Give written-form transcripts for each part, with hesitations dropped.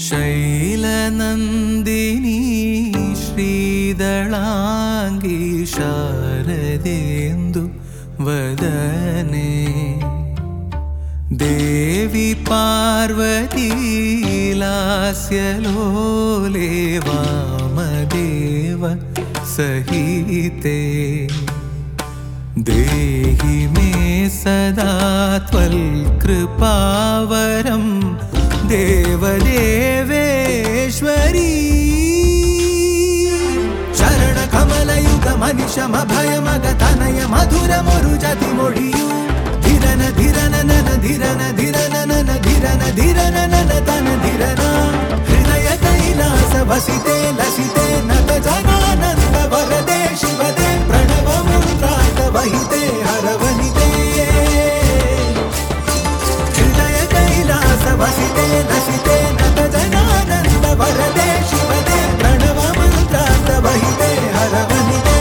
ശൈലനന്ദിനി ശ്രീദളാംഗി ശാരദേന്ദു വദനേ ദേവി പാർവതി ലാസ്യലോലേ വാമദേവ സഹിതേ ദേഹി may സദാ ത്വൽകൃപാവരം ദേവദേവേശ്വരീ ശരണകമലയുഗ മനിഷമഭയമഗതനയ മധുരമൊരുജതി മൊഴിയു ധിരന ധിരന നന ധിരന ധിരന നന ധിരന ധിരന നന തന ധിരന ഹൃദയ കൈലാസ വസിതേ ലസിതേ നത ജനാനന്ദ വരദേ ശിവദേ പ്രണവ മുദ്രാത വഹിതേ ഹരവനിതേ ഹൃദയ കൈലാസ വസിതേ ലസിതേ നത ജനാനന്ദ വരദേ ശിവദേ പ്രണവ മുദ്രാത വഹിതേ ഹരവനിതേ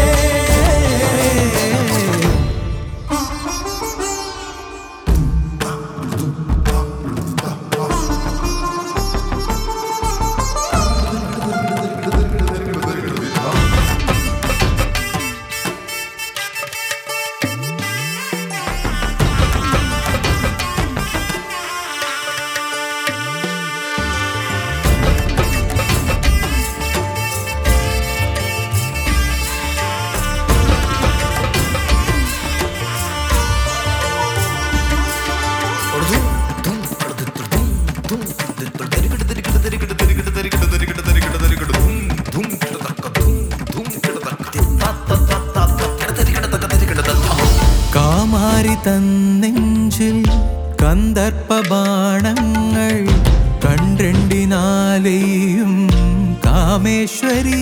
കാമാരി തന്നെഞ്ചിൽ കന്ദർപ്പബാണങ്ങൾ കണ്ടെണ്ടിനാലെയും കാമേശ്വരി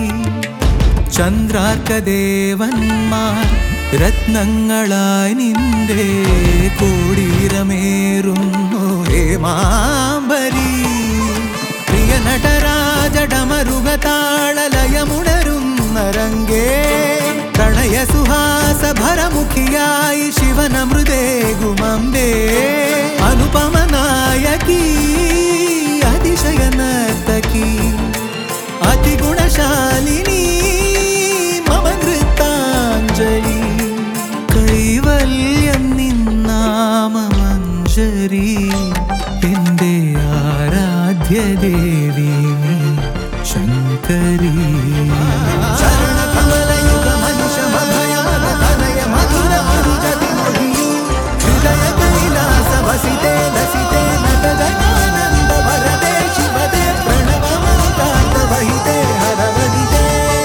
ചന്ദ്രാർക്കദേവന്മാർ രത്നങ്ങളായി നിന്റെ കോടീരമേറുന്നു ഹേമാംബരി പ്രിയ നടരാജടമരുഗതാളലയമുണരുന്ന രംഗേ പ്രണയ സുഹാസ ഭരമുഖിയായി ശിവനമൃതേ ഗുമംബേ അനുപമ നായകി അതിശയ നർത്തകി അതിഗുണശാലിനി മമ നൃത്താഞ്ജലി കൈവല്യം നിന്നാമമഞ്ജരി എന്റെ ആരാധ്യ ദേവി ശങ്കരി വസിതേ ലസിതേ നത ജനാനന്ദ വരദേ ശിവദേ പ്രണവ മുദ്രാത വഹിതേ ഹരവനിതേ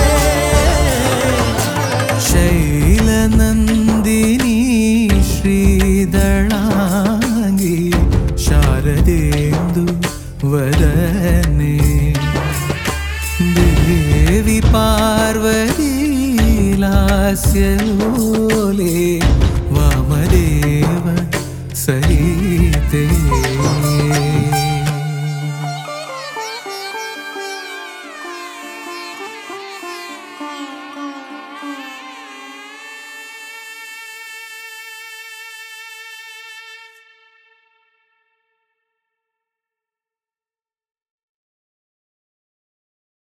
ശൈലനന്ദിനി ശ്രീദളാംഗി ശാരദേന്ദു വദനേ ദേവി പാർവതി ലാസ്യലോലേ വാമദേവ സഹിതേ